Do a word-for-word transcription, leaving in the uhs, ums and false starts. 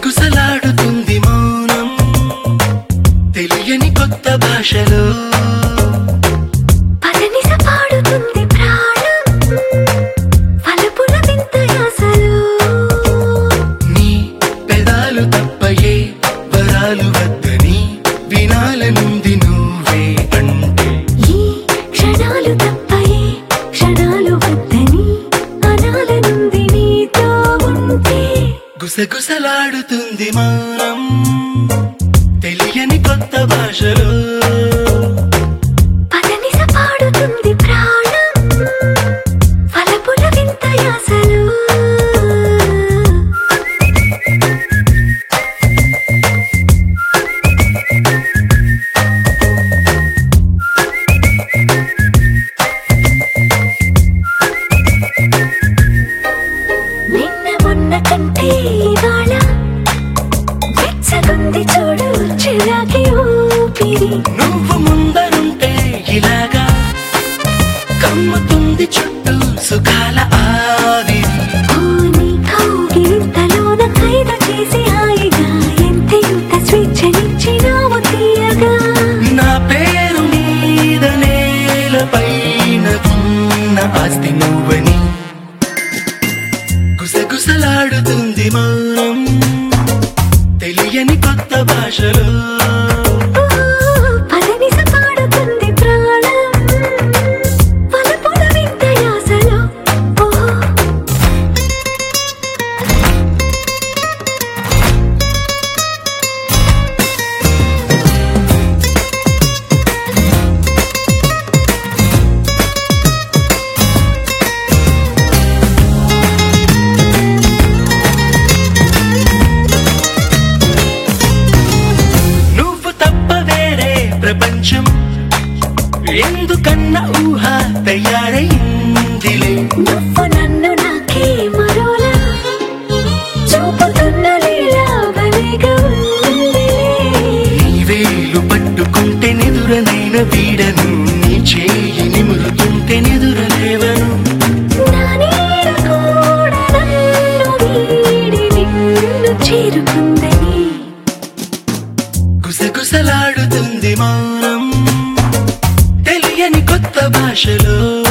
గుసగుసలాడుతుంది మౌనం తెలియని కొత్త భాషలో పదనిస పాడుతుంది ప్రాణం ఫలపుల వింత యాసలో నీ పెదాలు తప్పయే వరాలు వద్దని వినాలనుంది నువ్వే అంటే ఈ క్షణాలు తప్పయే క్షణాలు వద్దని అనాలనుంది నీతో ఉంటే గుసగుసలాడుతుంది మౌనం తెలియని కొత్త భాషలో పదనిస పాడుతుంది ప్రాణం ఫలపుల వింత యాసలో నిన్న మొన్న కంటే ఇవాళ వెచ్చగుంది చూడు చిరాకి ఊపిరి నువ్వు ముందరుంటే ఇలాగా కమ్ముతుంది చుట్టూ సుఖాల ఆవిరి ఓ నీ కౌగిలింతలోన ఖైదు చేసి హాయిగా ఎంతెంత స్వేచ్ఛనిచ్చినావు తీయగా నా పేరు మీద నేలపైన ఉన్న ఆస్తి నువ్వని గుసగుసలాడుతుంది మౌనం తెలియని కొత్త భాషలో పదనిస పాడుతుంది ప్రాణం ఫలపుల వింత యాసలో నువ్వు తప్ప వేరే ప్రపంచం ఎందుకన్నా ఊహ తయారైందిలే నువ్వు నన్ను నాకే మరోలా చూపుతున్న లీలా భలేగా ఉందిలే నీ వేలు పట్టుకుంటే నిదురనైన వీడను నీ చేయి నిమురుతుంటే నిదురలేవను నా నీడ కూడా నన్ను వీడి నిన్ను చేరుకుందని గుసగుసలాడుతుంది మౌనం తెలియని కొత్త భాషలో